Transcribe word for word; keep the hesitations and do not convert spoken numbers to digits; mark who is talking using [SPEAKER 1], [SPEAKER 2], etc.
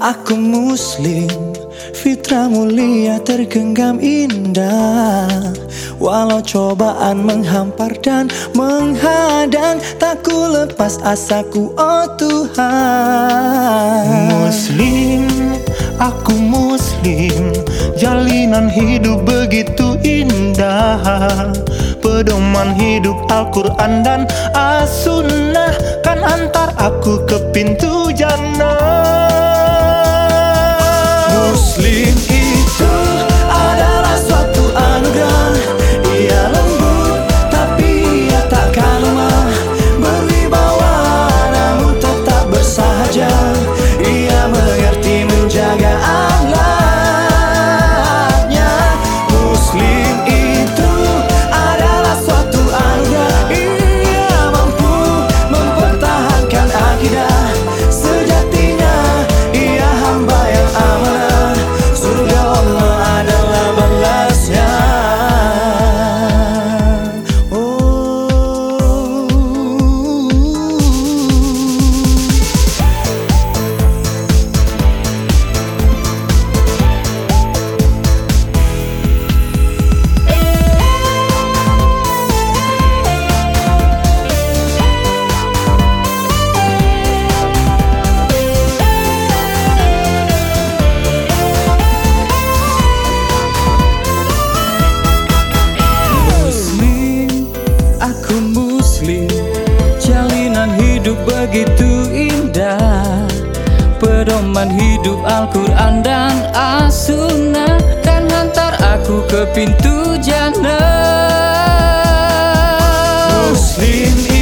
[SPEAKER 1] Aku muslim, fitrah mulia tergenggam indah. Walau cobaan menghampar dan menghadang, tak ku lepas asaku, oh Tuhan.
[SPEAKER 2] Muslim, aku muslim, jalinan hidup begitu indah. Pedoman hidup Al-Quran dan As-Sunnah kan antar aku ke pintu jannah.
[SPEAKER 1] Muslim itu adalah suatu anugerah. Ia lembut tapi ia takkan lemah, berwibawa namun tetap bersahaja. Ia mengerti menjaga akhlaknya. Muslim itu adalah suatu anugerah. Ia mampu mempertahankan akidah. Sejatinya ia hamba yang amanah, surga Allah adalah balasnya. Oh. Aku muslim, jalinan hidup begitu indah. Pedoman hidup Al-Quran dan As-Sunnah kan hantar aku ke pintu jannah.
[SPEAKER 2] Muslim